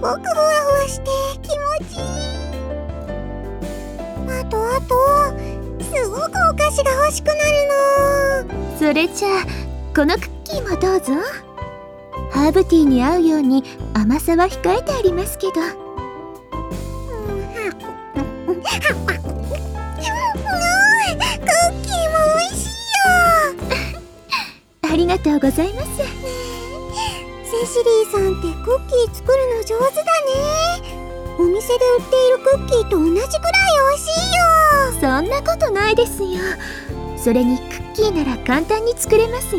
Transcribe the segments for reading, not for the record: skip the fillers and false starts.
ごくふわふわして気持ちいい。あとすごくお菓子が欲しくなるの。 それじゃあこのクッキーもどうぞ。ハーブティーに合うように甘さは控えてありますけど。 クッキーも美味しいよ。 ありがとうございます。 セシリーさんってクッキー作るの上手だね。お店で売っているクッキーと同じくらい美味しいよ。 そんなことないですよ。それにクッキーなら簡単に作れますよ。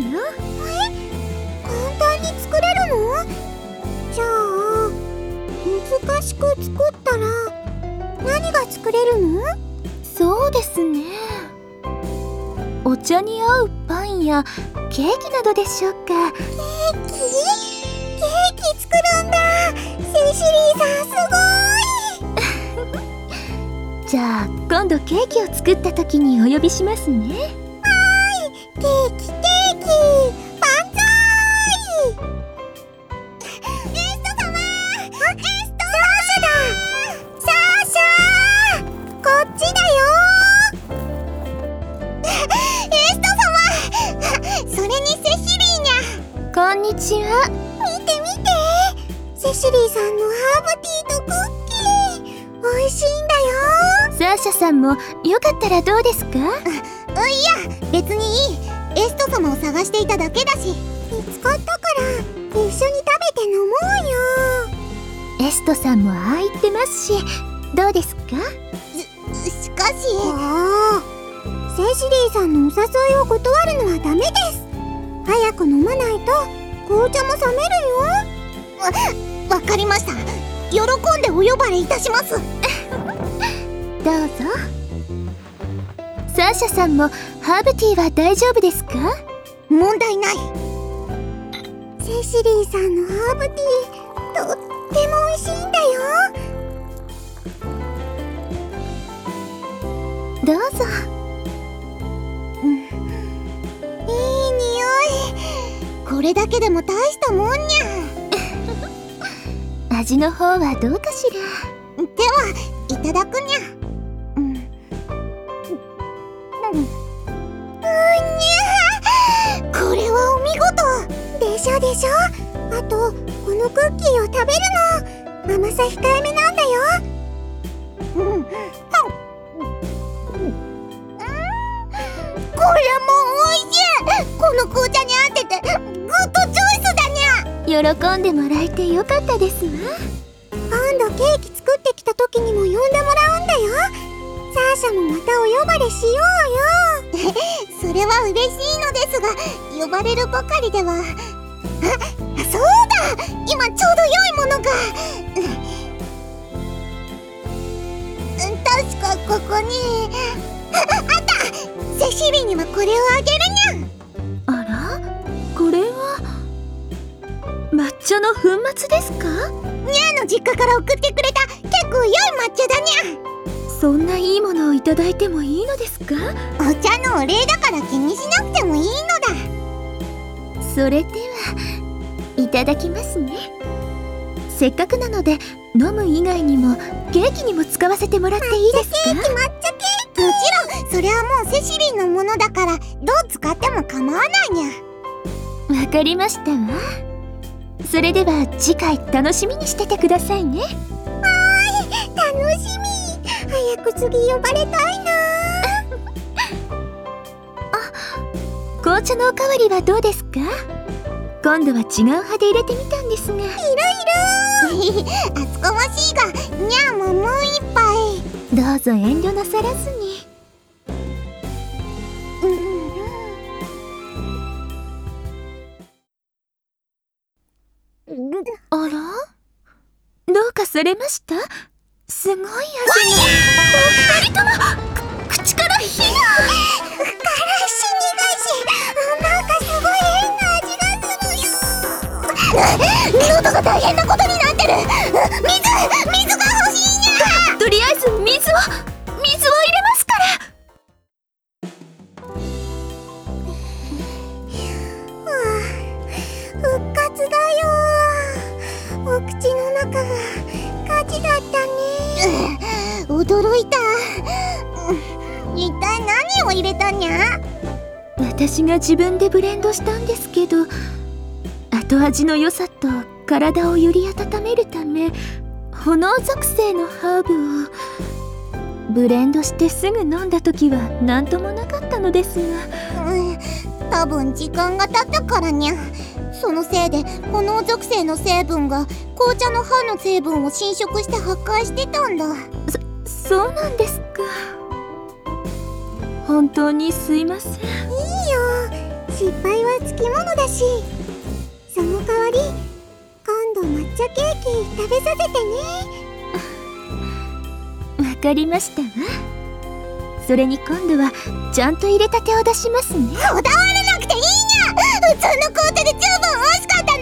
簡単に作れるの？じゃあ難しく作ったら何が作れるの？ そうですね。お茶に合うパンやケーキなどでしょうか。 ケーキ作るんだ。セシリーさんすごい。 じゃあ今度ケーキを作った時にお呼びしますね。 ケーキ万歳。エスト様、サーシャだ。サーシャこっちだよ。エスト様、それにセシリーニャ。 こんにちは。 見てセシリーさんのハーブティーとクッキー美味しいんだよ。 サーシャさんもよかったらどうですか？ いや別にいい。エスト様を探していただけだし。見つかったから一緒に食べて飲もうよ。 エストさんもああ言ってますし、どうですか？ しかしセシリーさんのお誘いを断るのはダメです。早く飲まないと紅茶も冷めるよ。わかりました。喜んでお呼ばれいたします。 どうぞ。サーシャさんもハーブティーは大丈夫ですか？ 問題ない。セシリーさんのハーブティーとっても美味しいんだよ。 どうぞ。 いい匂い。これだけでも大したもんにゃ。 味の方はどうかしら。 ではいただくにゃ。これはお見事でしょ。あとこのクッキーを食べるの。甘さ控えめなんだよ。これも美味しい。この紅茶に合っててグッドチョイスだにゃ。 喜んでもらえてよかったですわ。 今度ケーキ作ってきた時にも呼んでもらうんだよ。サーシャもまたお呼ばれしようよ。それは嬉しいのですが、呼ばれるばかりでは。そうだ、今ちょうど良いものが。確かここにあった。セシリにはこれをあげるにゃ。 あら、これは抹茶の粉末ですか？ にゃーの実家から送ってくれた結構良い抹茶だにゃ。 そんないいものをいただいてもいいのですか？ お茶のお礼だから気にしなくてもいいのだ。 それではいただきますね。せっかくなので飲む以外にもケーキにも使わせてもらっていいですか？ 抹茶ケーキ。もちろんそれはもうセシリンのものだからどう使っても構わないにゃ。 わかりましたわ。それでは次回楽しみにしててくださいね。 楽しみ。早く次呼ばれたいな。 紅茶のおかわりはどうですか？今度は違う派で入れてみたんですが。 いるあつこましいがにゃーももう一杯。 どうぞ遠慮なさらずに。あら？どうかされました？すごい味が。お二人とも口から火が。 からし苦いし、なんかすごい変な味がするよ。喉が大変なことになってる。水が欲しいにゃ。 とりあえず水を入れますから。 復活だよ。 お口の中が火事だったね。驚いた。一体何を入れたにゃ？ 私が自分でブレンドしたんですけど、後味の良さと体をより温めるため炎属性のハーブをブレンドしてすぐ飲んだ時は何ともなかったのですが、 多分時間が経ったからにゃ。そのせいで炎属性の成分が紅茶の葉の成分を侵食して破壊してたんだ。 そうなんですか。本当にすいません。いいよ、 失敗はつきものだし。その代わり今度抹茶ケーキ食べさせてね。わかりましたわ。それに今度はちゃんと入れたてを出しますね。 こだわらなくていいにゃ。普通の紅茶で十分美味しかった